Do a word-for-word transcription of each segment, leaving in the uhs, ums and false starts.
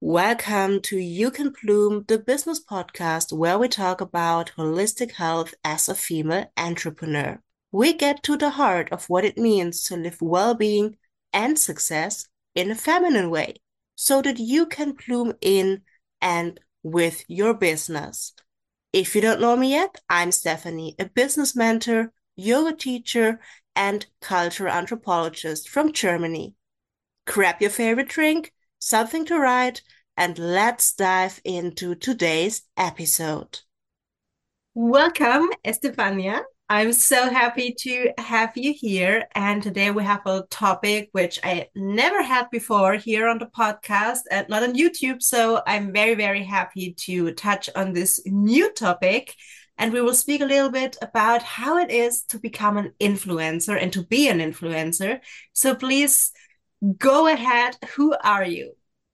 Welcome to You Can Bloom, the business podcast where we talk about holistic health as a female entrepreneur. We get to the heart of what it means to live well-being and success in a feminine way so that you can bloom in and with your business. If you don't know me yet, I'm Stephanie, a business mentor, yoga teacher, and cultural anthropologist from Germany. Grab your favorite drink, something to write, and let's dive into today's episode. Welcome, Estefania. I'm so happy to have you here. And today we have a topic which I never had before here on the podcast and not on YouTube. So I'm very, very happy to touch on this new topic. And we will speak a little bit about how it is to become an influencer and to be an influencer. So please go ahead. Who are you?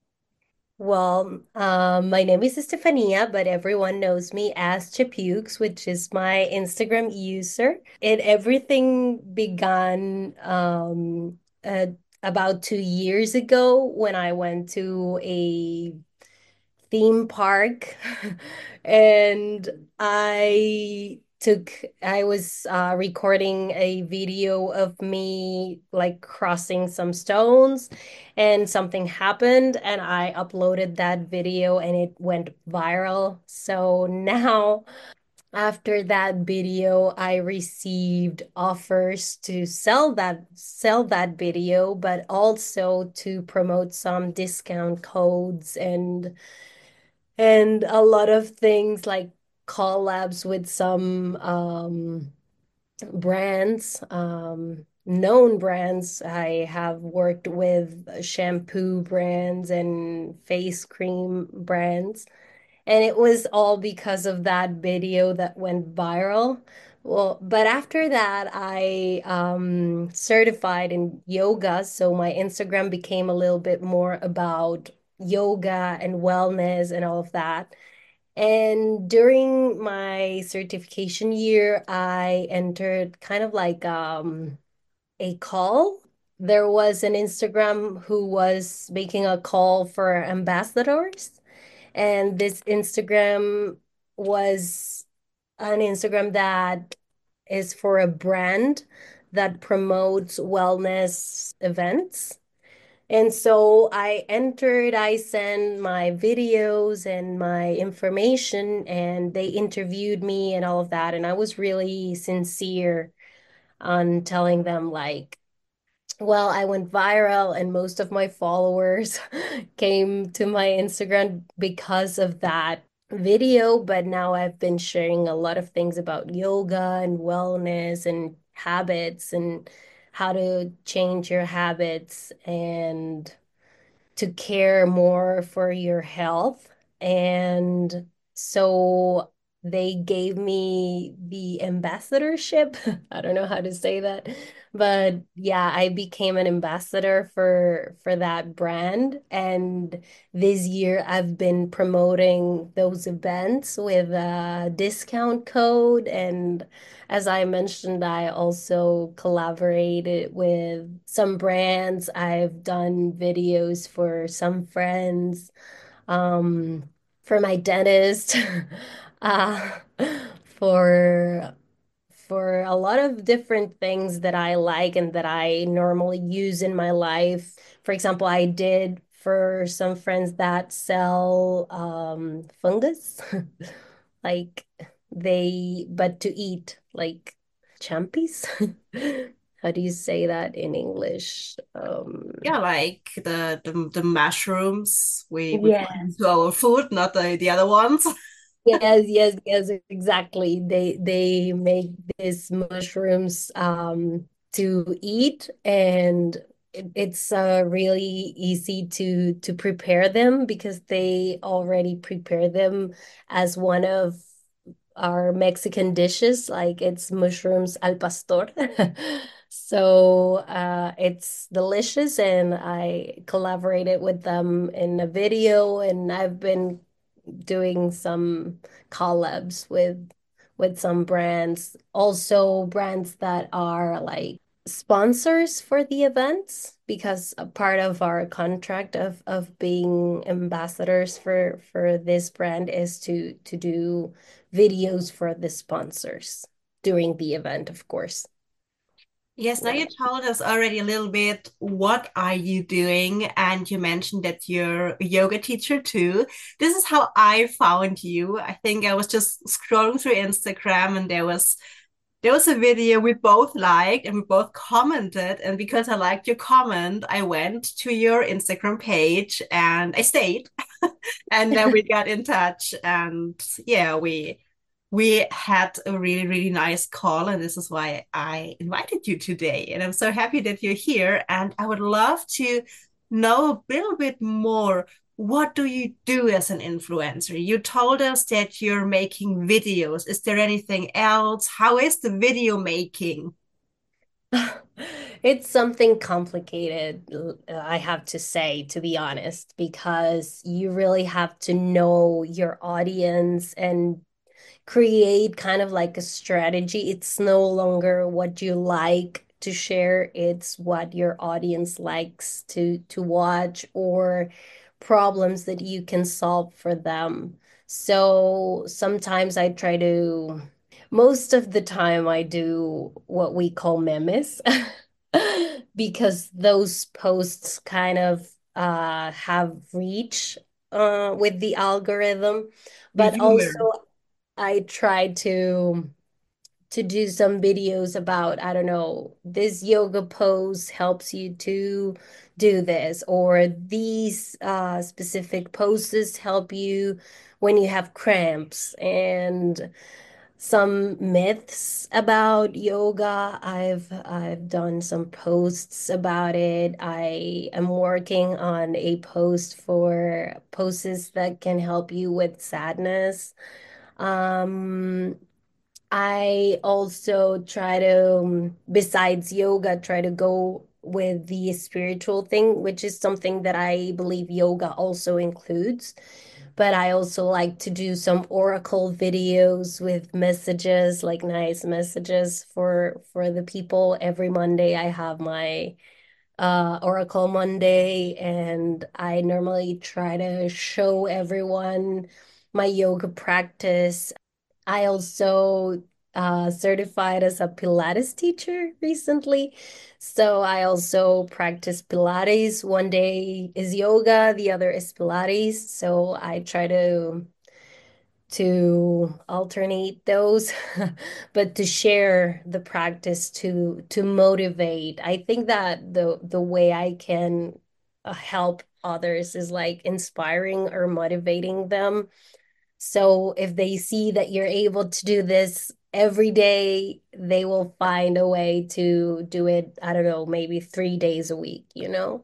Well, um, my name is Estefania, but everyone knows me as Chapukes, which is my Instagram user. And everything began um, uh, about two years ago when I went to a theme park and I took I was uh, recording a video of me like crossing some stones and something happened and I uploaded that video and it went viral. So now after that video, I received offers to sell that sell that video, but also to promote some discount codes and and a lot of things like collabs with some um, brands, um, known brands. I have worked with shampoo brands and face cream brands, and it was all because of that video that went viral. Well, but after that, I um, certified in yoga, so my Instagram became a little bit more about yoga and wellness and all of that. And during my certification year, I entered kind of like um, a call. There was an Instagram who was making a call for ambassadors. And this Instagram was an Instagram that is for a brand that promotes wellness events. And so I entered, I sent my videos and my information, and they interviewed me and all of that. And I was really sincere on telling them, like, well, I went viral, and most of my followers came to my Instagram because of that video. But now I've been sharing a lot of things about yoga and wellness and habits and how to change your habits and to care more for your health. And so they gave me the ambassadorship. I don't know how to say that. But yeah, I became an ambassador for for that brand. And this year I've been promoting those events with a discount code. And as I mentioned, I also collaborated with some brands. I've done videos for some friends, um, for my dentist, uh, for for a lot of different things that I like and that I normally use in my life. For example, I did for some friends that sell um, fungus, like they, but to eat, like champies. How do you say that in English? Um, Yeah, like the the, the mushrooms we we put yeah. into our food, not the, the other ones. Yes, yes, yes, exactly. They they make these mushrooms um to eat, and it, it's uh, really easy to to prepare them because they already prepare them as one of our Mexican dishes, like it's mushrooms al pastor. So uh, it's delicious, and I collaborated with them in a video, and I've been doing some collabs with with some brands, also brands that are like sponsors for the events because a part of our contract of of being ambassadors for for this brand is to to do videos for the sponsors during the event, of course. Yes, now Yeah. you told us already a little bit what are you doing, and you mentioned that you're a yoga teacher too. This is how I found you. I think I was just scrolling through Instagram and there was there was a video we both liked and we both commented. And because I liked your comment, I went to your Instagram page and I stayed. And then we got in touch and yeah, we we had a really, really nice call. And this is why I invited you today. And I'm so happy that you're here. And I would love to know a little bit more. What do you do as an influencer? You told us that you're making videos. Is there anything else? How is the video making? It's something complicated, I have to say, to be honest, because you really have to know your audience and create kind of like a strategy. It's no longer what you like to share, it's what your audience likes to to watch or problems that you can solve for them. So sometimes I try to, most of the time I do what we call memes because those posts kind of uh have reach uh with the algorithm, The but also humor. I tried to to do some videos about, I don't know, this yoga pose helps you to do this, or these uh, specific poses help you when you have cramps, and some myths about yoga. I've I've done some posts about it. I am working on a post for poses that can help you with sadness. Um, I also try to, um, besides yoga, try to go with the spiritual thing, which is something that I believe yoga also includes. But I also like to do some oracle videos with messages, like nice messages for for the people. Every Monday I have my uh Oracle Monday, and I normally try to show everyone my yoga practice. I also uh, certified as a Pilates teacher recently. So I also practice Pilates. One day is yoga, the other is Pilates. So I try to to alternate those, but to share the practice to to motivate. I think that the the way I can uh, help others is like inspiring or motivating them, so if they see that you're able to do this every day, they will find a way to do it, I don't know, maybe three days a week, you know?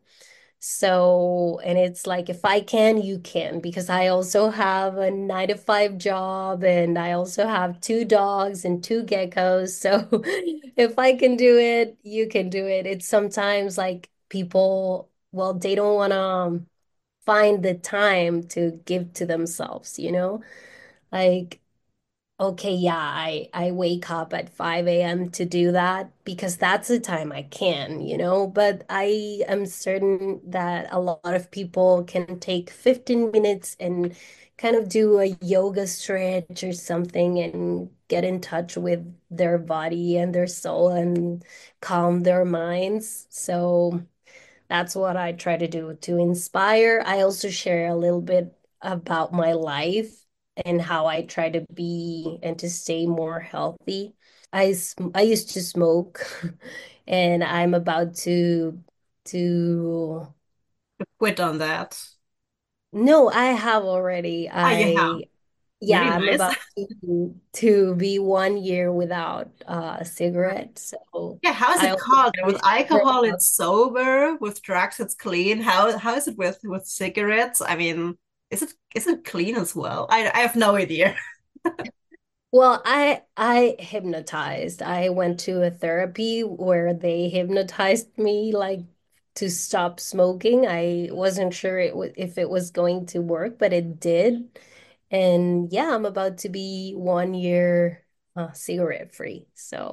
So, and it's like, if I can, you can, because I also have a nine to five job and I also have two dogs and two geckos. So if I can do it, you can do it. It's sometimes like people, well, they don't want to find the time to give to themselves, you know? Like, okay, yeah, I I wake up at five a m to do that because that's the time I can, you know, but I am certain that a lot of people can take fifteen minutes and kind of do a yoga stretch or something and get in touch with their body and their soul and calm their minds. So that's what I try to do to inspire. I also share a little bit about my life and how I try to be and to stay more healthy. I sm- I used to smoke and I'm about to to Quit on that. no, I have already. Ah, you have. I Yeah, Really I'm nice. about to to be one year without uh, a cigarette. So Yeah, how is I it also called? try With to share alcohol, about. it's sober. With drugs, it's clean. How how is it with with cigarettes? I mean, is it is it clean as well? I I have no idea. Well, I I hypnotized. I went to a therapy where they hypnotized me like to stop smoking. I wasn't sure it w if it was going to work, but it did. And yeah, I'm about to be one year uh, cigarette free. So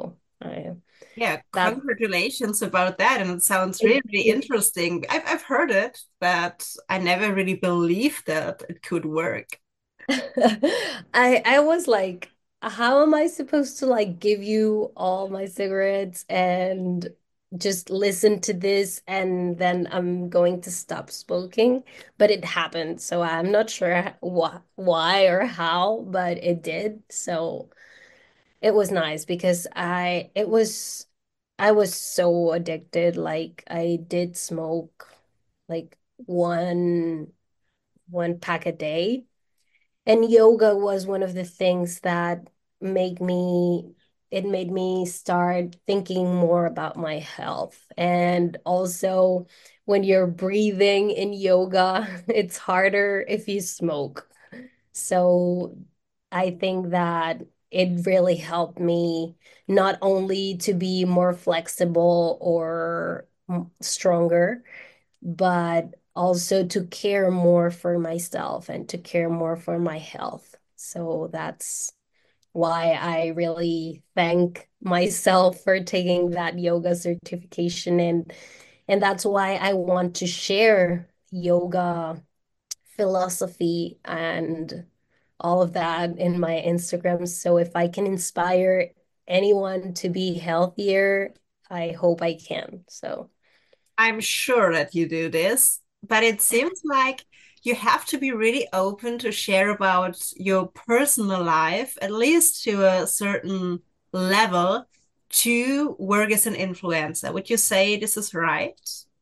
I, Yeah, that congratulations about that. And it sounds really, thank really you. interesting. I've I've heard it, but I never really believed that it could work. I I was like, how am I supposed to like give you all my cigarettes and just listen to this and then I'm going to stop smoking? But it happened, so I'm not sure wh why or how, but it did. So it was nice because I it was I was so addicted. Like I did smoke like one one pack a day. And yoga was one of the things that make me, it made me start thinking more about my health. And also, when you're breathing in yoga, it's harder if you smoke. So I think that it really helped me not only to be more flexible or mm, stronger, but also to care more for myself and to care more for my health. So that's why I really thank myself for taking that yoga certification, and and that's why I want to share yoga philosophy and all of that in my Instagram. So if I can inspire anyone to be healthier, I hope I can. So I'm sure that you do this, but it seems like you have to be really open to share about your personal life, at least to a certain level, to work as an influencer. Would you say this is right?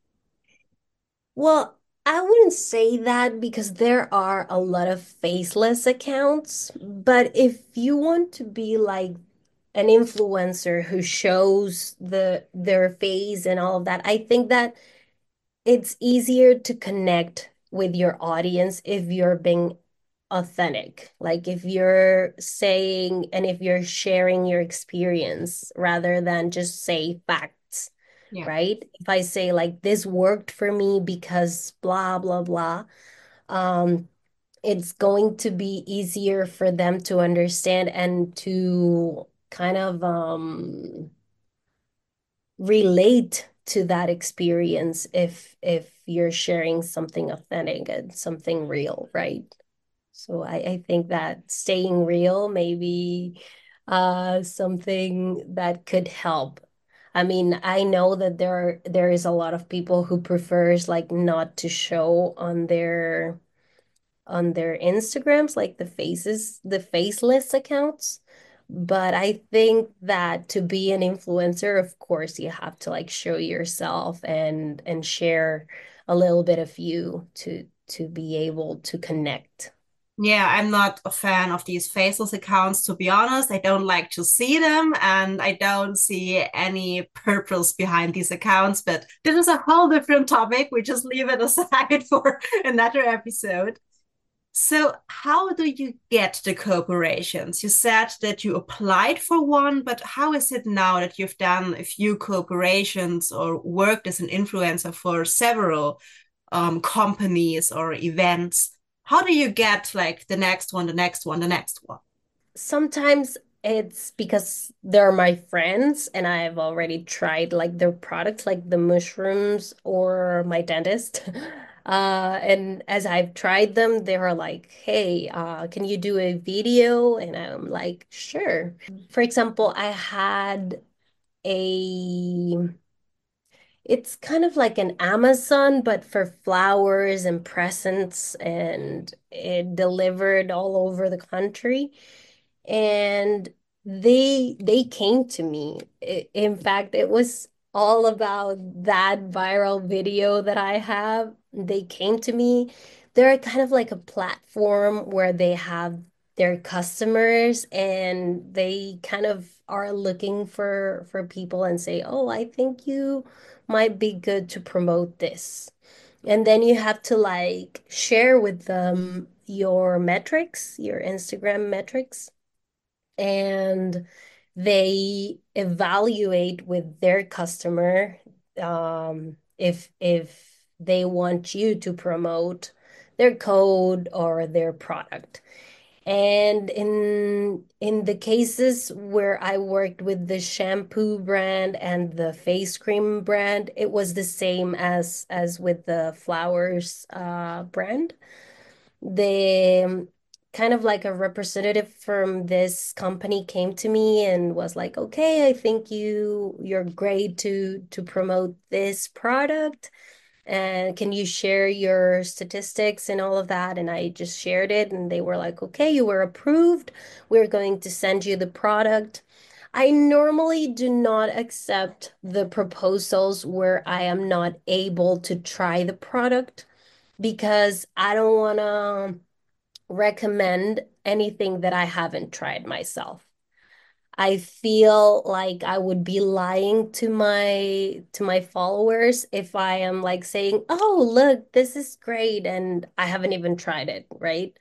well, I wouldn't say that because there are a lot of faceless accounts, but if you want to be like an influencer who shows the their face and all of that, I think that it's easier to connect with your audience if you're being authentic. Like if you're saying and if you're sharing your experience rather than just say facts, Yeah. right? If I say like this worked for me because blah blah blah, um, it's going to be easier for them to understand and to kind of um relate to that experience if if you're sharing something authentic and something real, right? So I, I think that staying real may be uh, something that could help. I mean, I know that there are, there is a lot of people who prefers like not to show on their on their Instagrams, like the faces, the faceless accounts. But I think that to be an influencer, of course, you have to like show yourself and and share a little bit of you to to be able to connect. Yeah, I'm not a fan of these faceless accounts, to be honest. I don't like to see them and I don't see any purpose behind these accounts, but this is a whole different topic. We just leave it aside for another episode. So, how do you get the cooperations? You said that you applied for one, but how is it now that you've done a few cooperations or worked as an influencer for several um, companies or events? How do you get like the next one, the next one, the next one? Sometimes it's because they're my friends and I've already tried like their products, like the mushrooms or my dentist. Uh, and as I've tried them, they are like, hey, uh, can you do a video? And I'm like, sure. For example, I had a it's kind of like an Amazon, but for flowers and presents, and it delivered all over the country. And they they came to me. I- In fact, it was all about that viral video that I have. They came to me. They're kind of like a platform where they have their customers and they kind of are looking for for people and say, "Oh, I think you might be good to promote this." And then you have to like share with them your metrics, your Instagram metrics, and they evaluate with their customer um, if if they want you to promote their code or their product. And in in the cases where I worked with the shampoo brand and the face cream brand, it was the same as as with the flowers uh, brand. The kind of like a representative from this company came to me and was like, "Okay, I think you you're great to to promote this product. And can you share your statistics and all of that?" And I just shared it, and they were like, "Okay, you were approved. We're going to send you the product." I normally do not accept the proposals where I am not able to try the product because I don't want to recommend anything that I haven't tried myself. I feel like I would be lying to my to my followers if I am like saying, "Oh, look, this is great," and I haven't even tried it, right?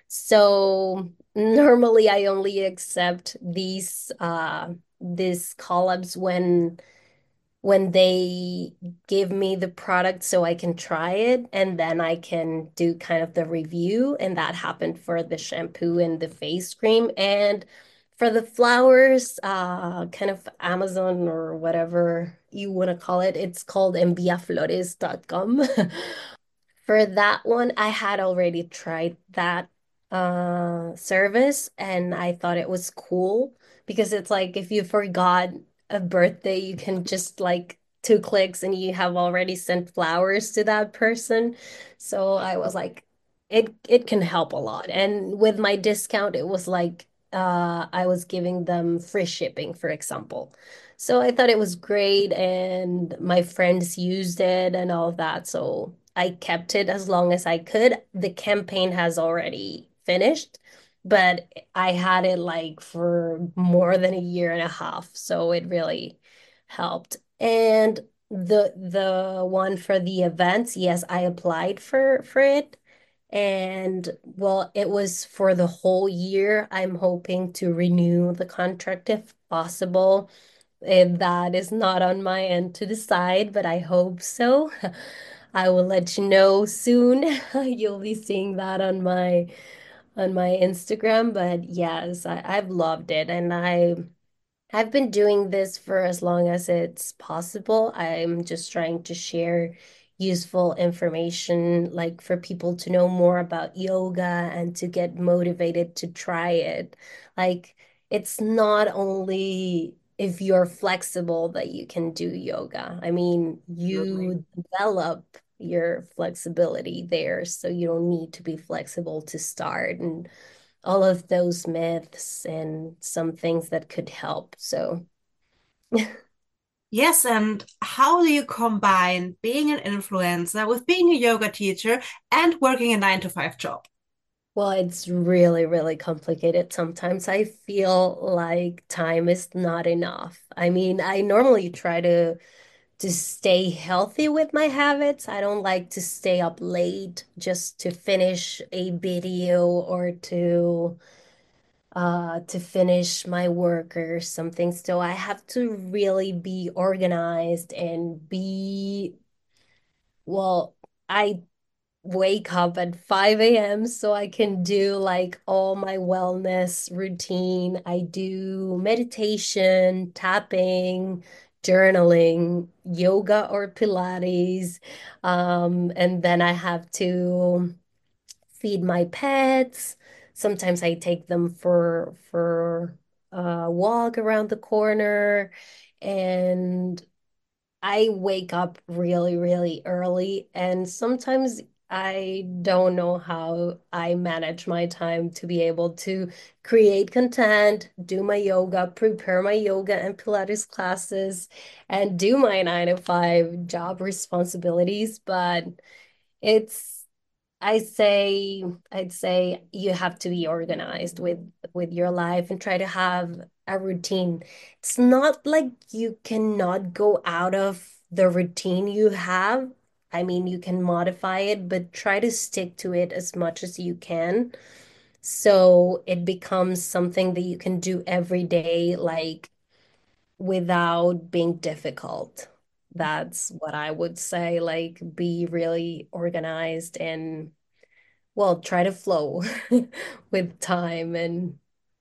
So normally I only accept these uh these collabs when when they give me the product so I can try it and then I can do kind of the review. And that happened for the shampoo and the face cream. And for the flowers, uh, kind of Amazon or whatever you want to call it, it's called envia flores dot com. For that one, I had already tried that uh service and I thought it was cool because it's like if you forgot a birthday, you can just like two clicks and you have already sent flowers to that person. So I was like, it it can help a lot. And with my discount, it was like uh I was giving them free shipping, for example. So I thought it was great and my friends used it and all of that. So I kept it as long as I could. The campaign has already finished, but I had it like for more than a year and a half, so it really helped. And the the one for the events, yes, I applied for for it. And well, it was for the whole year. I'm hoping to renew the contract if possible. And that is not on my end to decide, but I hope so. I will let you know soon. You'll be seeing that on my on my Instagram. But yes, I, I've loved it and I I've been doing this for as long as it's possible. I'm just trying to share useful information, like for people to know more about yoga and to get motivated to try it. Like, it's not only if you're flexible that you can do yoga. I mean, Absolutely. you develop your flexibility there, so you don't need to be flexible to start. And all of those myths and some things that could help. So, Yes, and how do you combine being an influencer with being a yoga teacher and working a nine to five job? well, it's really, really complicated. Sometimes I feel like time is not enough. I mean, I normally try to to stay healthy with my habits. I don't like to stay up late just to finish a video or to uh to finish my work or something. So I have to really be organized and be well, I wake up at five a m so I can do like all my wellness routine. I do meditation, tapping, journaling, yoga or Pilates. Um, and then I have to feed my pets. Sometimes I take them for for a walk around the corner and I wake up really, really early, and sometimes I don't know how I manage my time to be able to create content, do my yoga, prepare my yoga and Pilates classes, and do my nine to five job responsibilities. But it's I say I'd say you have to be organized with with your life and try to have a routine. It's not like you cannot go out of the routine you have. I mean, you can modify it, but try to stick to it as much as you can. So it becomes something that you can do every day, like without being difficult. That's what I would say. Like, be really organized and well, try to flow with time and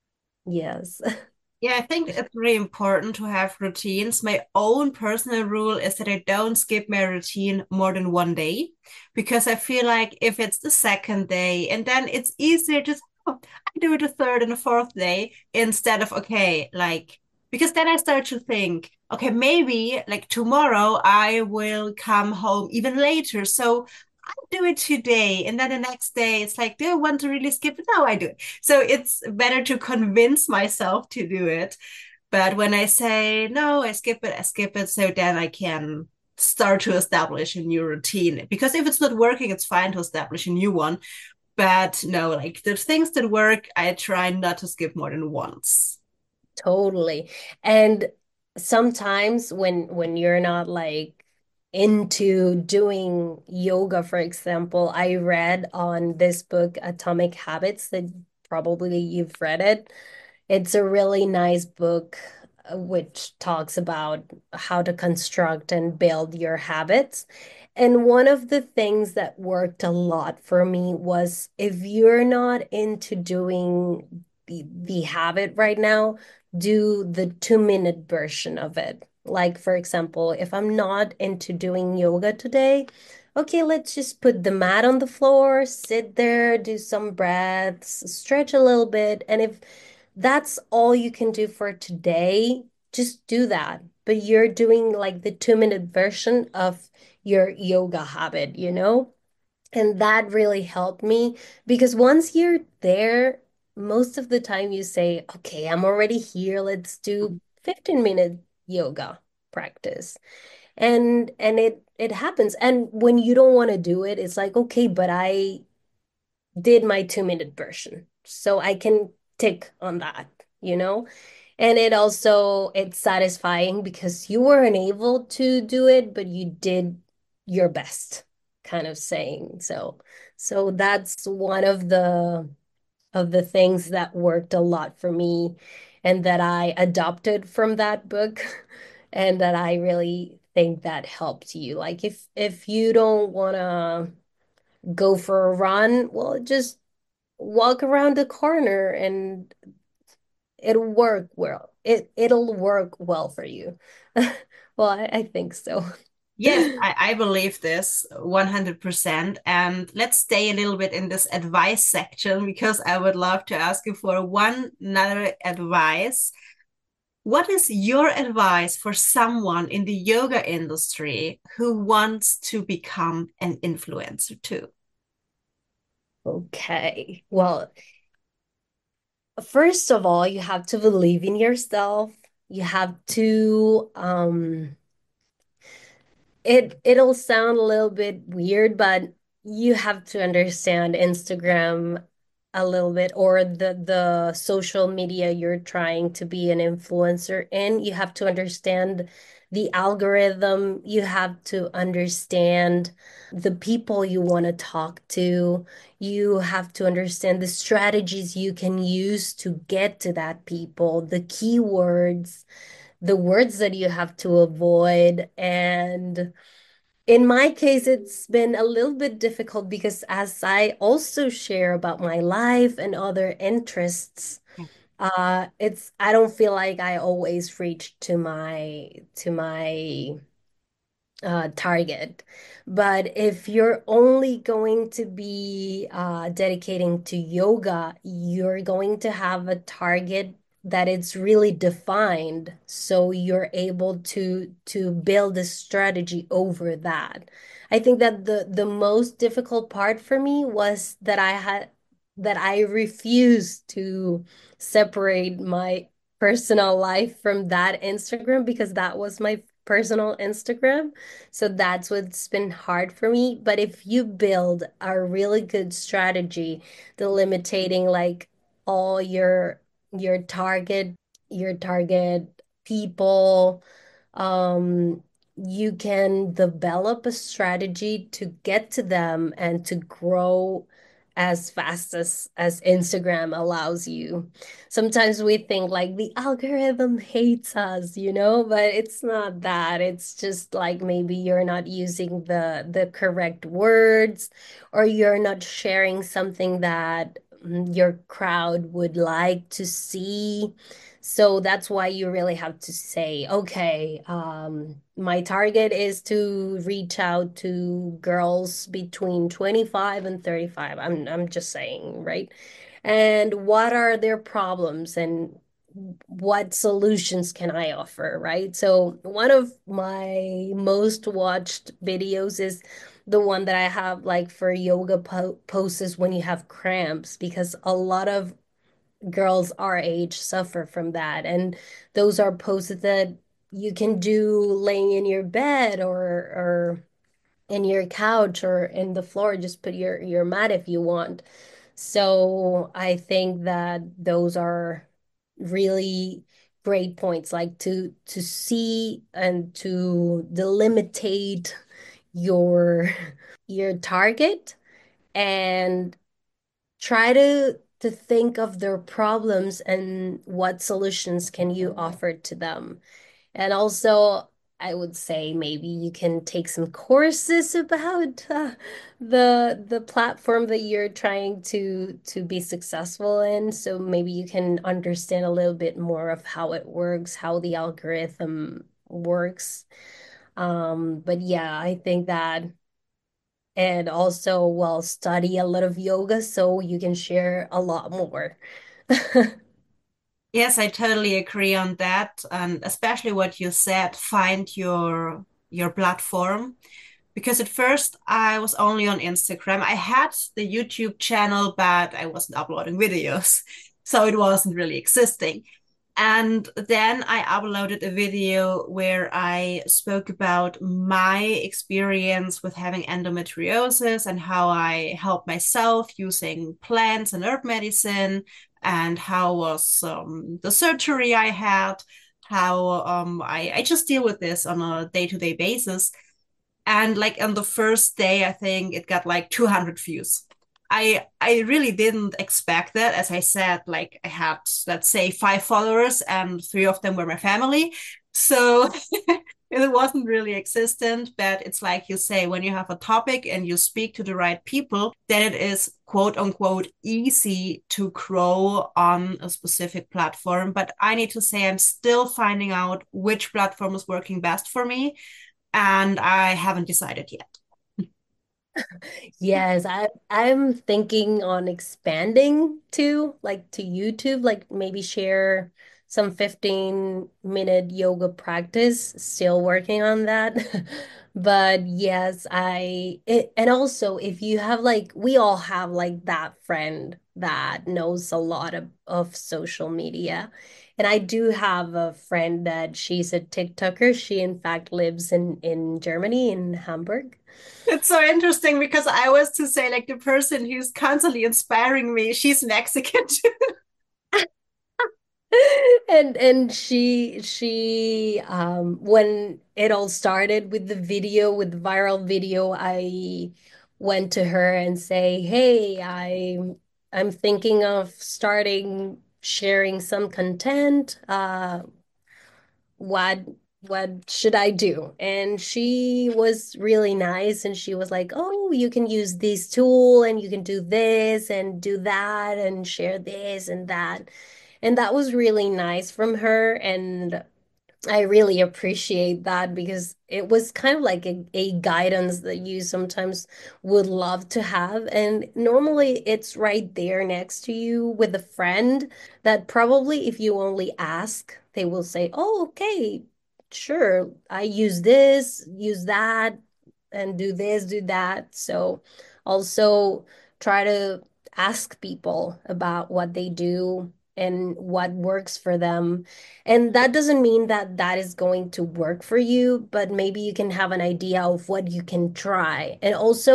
yes. Yeah, I think it's really important to have routines. My own personal rule is that I don't skip my routine more than one day because I feel like if it's the second day and then it's easier just, oh, I do it the third and the fourth day instead of, okay, like, because then I start to think, okay, maybe like tomorrow I will come home even later. So do it today. And then the next day, it's like, do I want to really skip it? No, I do it. So it's better to convince myself to do it. But when I say, no, I skip it, I skip it. So then I can start to establish a new routine. Because if it's not working, it's fine to establish a new one. But no, like the things that work, I try not to skip more than once. Totally. And sometimes when when you're not like into doing yoga, for example, I read on this book, Atomic Habits, that probably you've read it. It's a really nice book uh, which talks about how to construct and build your habits. And one of the things that worked a lot for me was if you're not into doing the, the habit right now, do the two minute version of it. Like, for example, if I'm not into doing yoga today, okay, let's just put the mat on the floor, sit there, do some breaths, stretch a little bit. And if that's all you can do for today, just do that. But you're doing like the two minute version of your yoga habit, you know? And that really helped me because once you're there, most of the time you say, okay, I'm already here. Let's do fifteen minute yoga practice. And and it it happens. And when you don't want to do it, it's like, okay, but I did my two minute version. So I can tick on that, you know? And it also it's satisfying because you weren't able to do it, but you did your best, kind of saying. So so that's one of the of the things that worked a lot for me and that I adopted from that book and that I really think that helped you. Like if if you don't want to go for a run, well, just walk around the corner and it'll work well. It it'll work well for you. Well, I, I think so. Yes, I, I believe this one hundred percent. And let's stay a little bit in this advice section because I would love to ask you for one another advice. What is your advice for someone in the yoga industry who wants to become an influencer too? Okay. Well, first of all, you have to believe in yourself. You have to um it it'll sound a little bit weird, but you have to understand Instagram a little bit or the the social media you're trying to be an influencer in. You have to understand the algorithm. You have to understand the people you want to talk to. You have to understand the strategies you can use to get to that people, the keywords, the words that you have to avoid. And in my case, it's been a little bit difficult because as I also share about my life and other interests, uh, it's I don't feel like I always reach to my to my uh, target. But if you're only going to be uh, dedicating to yoga, you're going to have a target that it's really defined, so you're able to to build a strategy over that. I think that the the most difficult part for me was that I had that I refused to separate my personal life from that Instagram because that was my personal Instagram. So that's what's been hard for me. But if you build a really good strategy, delimiting like all your your target, your target people, um, you can develop a strategy to get to them and to grow as fast as as Instagram allows you. Sometimes we think like the algorithm hates us, you know, but it's not that. It's just like maybe you're not using the the correct words, or you're not sharing something that mm, your crowd would like to see. So that's why you really have to say, okay, um, my target is to reach out to girls between twenty-five and thirty-five. I'm I'm just saying, right? And what are their problems and what solutions can I offer, right? So one of my most watched videos is the one that I have like for yoga po poses when you have cramps, because a lot of girls our age suffer from that. And those are poses that you can do laying in your bed, or or in your couch, or in the floor. Just put your your mat if you want. So I think that those are really great points, like to to see and to delimitate your your target, and try to to think of their problems and what solutions can you offer to them. And also, I would say maybe you can take some courses about uh, the the platform that you're trying to to be successful in. So maybe you can understand a little bit more of how it works, how the algorithm works. Um, but yeah, I think that, and also, well, study a lot of yoga so you can share a lot more. Yes, I totally agree on that. And especially what you said, find your your platform. Because at first I was only on Instagram. I had the YouTube channel, but I wasn't uploading videos. So it wasn't really existing. And then I uploaded a video where I spoke about my experience with having endometriosis and how I helped myself using plants and herb medicine, and how was um, the surgery I had, how um, I, I just deal with this on a day-to-day basis. And like on the first day, I think it got like two hundred views. I I really didn't expect that. As I said, like I had, let's say, five followers and three of them were my family. So it wasn't really existent, but it's like you say, when you have a topic and you speak to the right people, then it is quote unquote easy to grow on a specific platform. But I need to say, I'm still finding out which platform is working best for me, and I haven't decided yet. Yes, I I'm thinking on expanding to like to YouTube, like maybe share some fifteen minute yoga practice, still working on that. But yes, I it, and also if you have like we all have like that friend that knows a lot of, of social media. And I do have a friend that she's a TikToker. She in fact lives in in Germany, in Hamburg. It's so interesting because I was to say, like, the person who's constantly inspiring me, she's Mexican too. And and she she um when it all started with the video, with the viral video, I went to her and say, "Hey, I I'm thinking of starting sharing some content. Uh what what should I do?" And she was really nice, and she was like, "Oh, you can use this tool and you can do this and do that and share this and that." And that was really nice from her. And I really appreciate that, because it was kind of like a, a guidance that you sometimes would love to have. And normally it's right there next to you with a friend that probably if you only ask, they will say, "Oh, okay, sure. I use this, use that, and do this, do that." So also try to ask people about what they do and what works for them. And that doesn't mean that that is going to work for you, but maybe you can have an idea of what you can try. And also,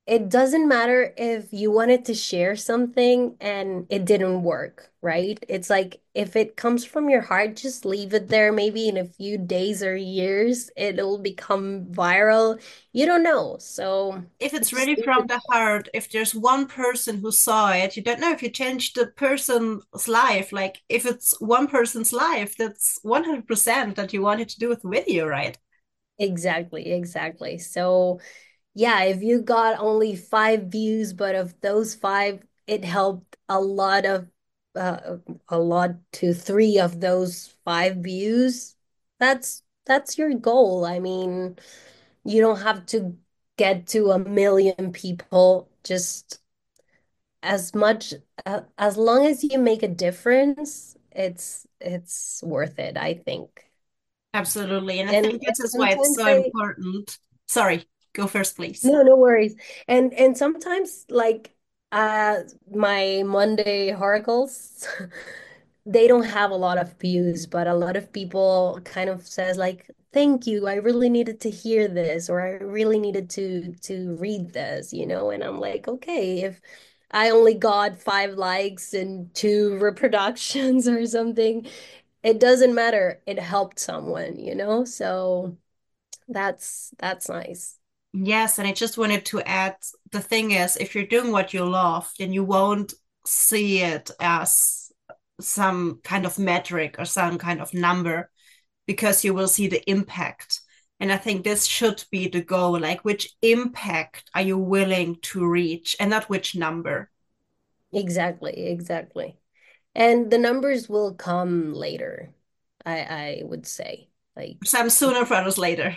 it doesn't matter if you wanted to share something and it didn't work, right? It's like if it comes from your heart, just leave it there. Maybe in a few days or years, it'll become viral. You don't know. So If it's just really leave from it the heart, if there's one person who saw it, you don't know if you change the person's life. Like if it's one person's life, that's one hundred percent that you wanted to do with the video, right? exactly, exactly. So yeah, if you got only five views, but of those five, it helped a lot of uh, a lot to three of those five views. That's that's your goal. I mean, you don't have to get to a million people. Just as much uh, as long as you make a difference, it's it's worth it, I think. Absolutely. And I And, think and this is why it's sometimes so I important. Sorry, go first, please. no, no worries. And and sometimes like uh my Monday oracles, they don't have a lot of views, but a lot of people kind of says like, "Thank you. I really needed to hear this," or "I really needed to to read this," you know? And I'm like, "Okay, if I only got five likes and two reproductions or something, it doesn't matter. It helped someone, you know? So that's that's nice." Yes, and I just wanted to add the thing is, if you're doing what you love, then you won't see it as some kind of metric or some kind of number because you will see the impact. And I think this should be the goal. Like, which impact are you willing to reach and not which number? Exactly, exactly. And the numbers will come later, I I would say. Like, Some sooner for others later.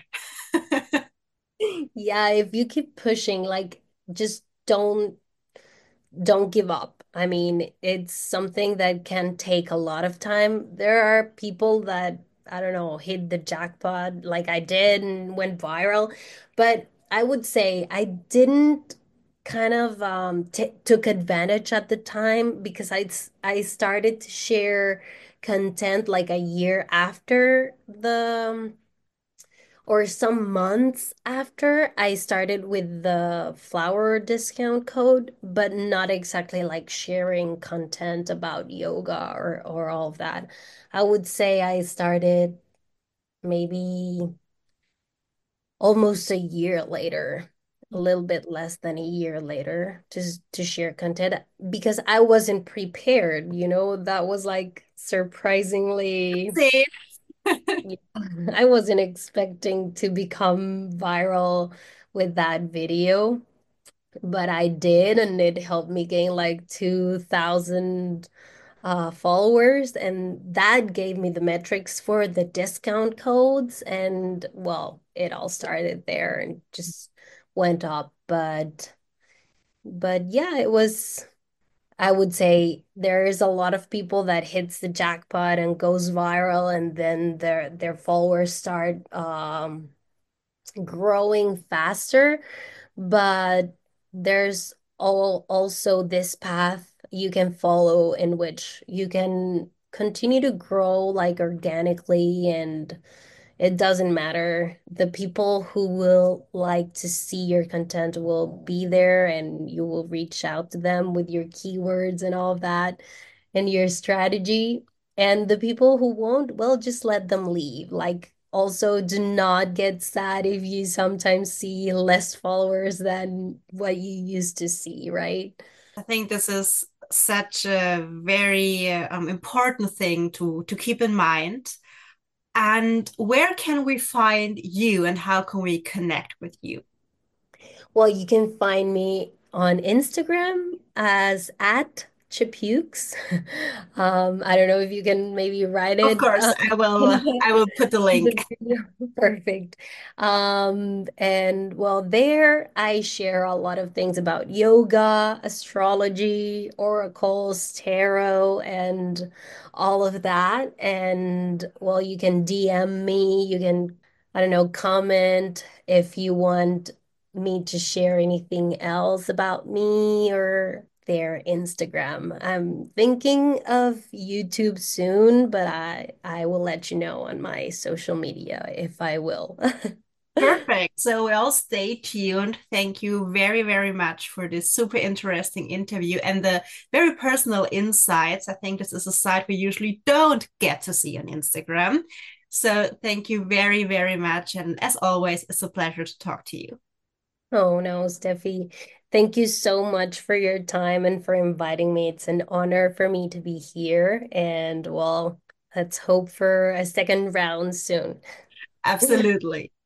yeah, if you keep pushing, like just don't don't give up. I mean, it's something that can take a lot of time. There are people that, I don't know, hit the jackpot like I did and went viral. But I would say I didn't kind of um t took advantage at the time because I I started to share content like a year after the or some months after I started with the flower discount code, but not exactly like sharing content about yoga or or all of that. I would say I started maybe almost a year later, a little bit less than a year later, just to share content because I wasn't prepared, you know, that was like surprisingly See, yeah. I wasn't expecting to become viral with that video, but I did, and it helped me gain like two thousand uh, followers, and that gave me the metrics for the discount codes, and well, it all started there and just went up. But but yeah, it was. I would say there is a lot of people that hits the jackpot and goes viral, and then their their followers start um, growing faster. But there's all also this path you can follow in which you can continue to grow like organically, and it doesn't matter. The people who will like to see your content will be there, and you will reach out to them with your keywords and all of that and your strategy. And the people who won't, well, just let them leave. Like, also, do not get sad if you sometimes see less followers than what you used to see, right? I think this is such a very um, important thing to to keep in mind. And where can we find you and how can we connect with you? Well, you can find me on Instagram as at Chipukes. Um, I don't know if you can maybe write Of it. course, Uh, I will I will put the link. the video. Perfect. Um, and well, there I share a lot of things about yoga, astrology, oracles, tarot, and all of that. And well, you can D M me, you can, I don't know, comment if you want me to share anything else about me or their Instagram. I'm thinking of YouTube soon, but I I will let you know on my social media if I will. Perfect. So we'll stay tuned. Thank you very, very much for this super interesting interview and the very personal insights. I think this is a side we usually don't get to see on Instagram. So thank you very, very much. And as always, it's a pleasure to talk to you. Oh no, Steffi. Thank you so much for your time and for inviting me. It's an honor for me to be here. And well, let's hope for a second round soon. Absolutely.